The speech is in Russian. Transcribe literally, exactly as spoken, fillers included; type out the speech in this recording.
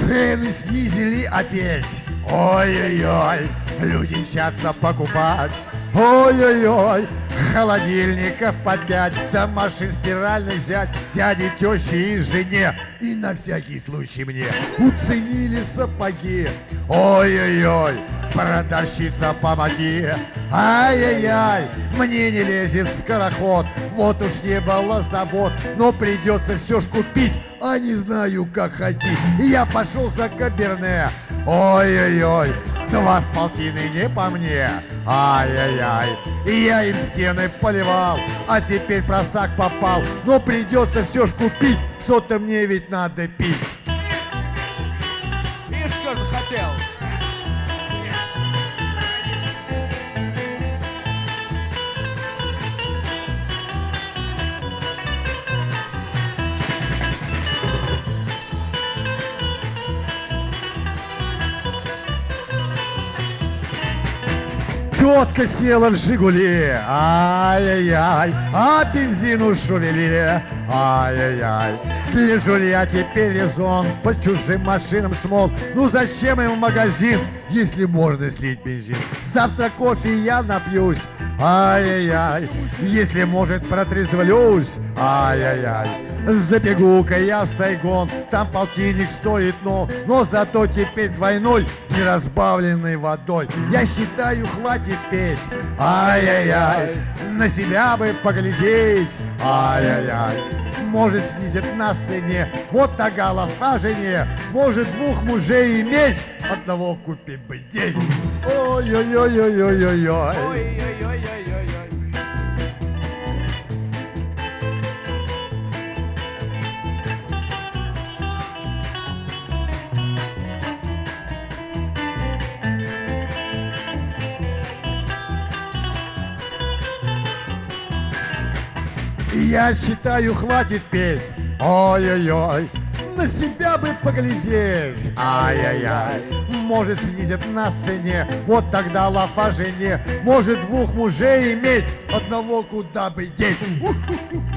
Цены снизили опять. Ой-ой-ой, люди мчатся покупать. Ой-ой-ой, холодильников по пять, да машин стиральных взять дяде, теще и жене. И на всякий случай мне уценили сапоги. Ой-ой-ой, продавщица, помоги. Ай-яй-яй, мне не лезет скороход. Вот уж не было забот, но придется все ж купить, а не знаю, как ходить. И я пошел за Каберне. Ой-ой-ой, два с полтины не по мне. Ай-яй-яй, и я им стены поливал, а теперь просак попал. Но придется все ж купить, что-то мне ведь надо пить. И что захотел? Тетка села в «Жигули», ай-яй-яй, а бензину шувели, ай-яй-яй. Гляжу ли я теперь резон, по чужим машинам шмол. Ну зачем им в магазин, если можно слить бензин? Завтра кофе я напьюсь, ай-яй-яй, если может протрезвлюсь, ай-яй-яй. Забегу-ка я в Сайгон, там полтинник стоит, но, но зато теперь двойной, не разбавленной водой. Я считаю, хватит петь, ай-яй-яй, на себя бы поглядеть, ай-яй-яй. Может снизит на сцене, вот тагала в жене, может двух мужей иметь, одного купить бы день. Ой-ой-ой-ой-ой-ой-ой. Ой-ой-ой-ой-ой-ой. Я считаю, хватит петь, ой-ой-ой, на себя бы поглядеть, ай-яй-яй. Может снизят на сцене, вот тогда лафа жене, может двух мужей иметь, одного куда бы деть.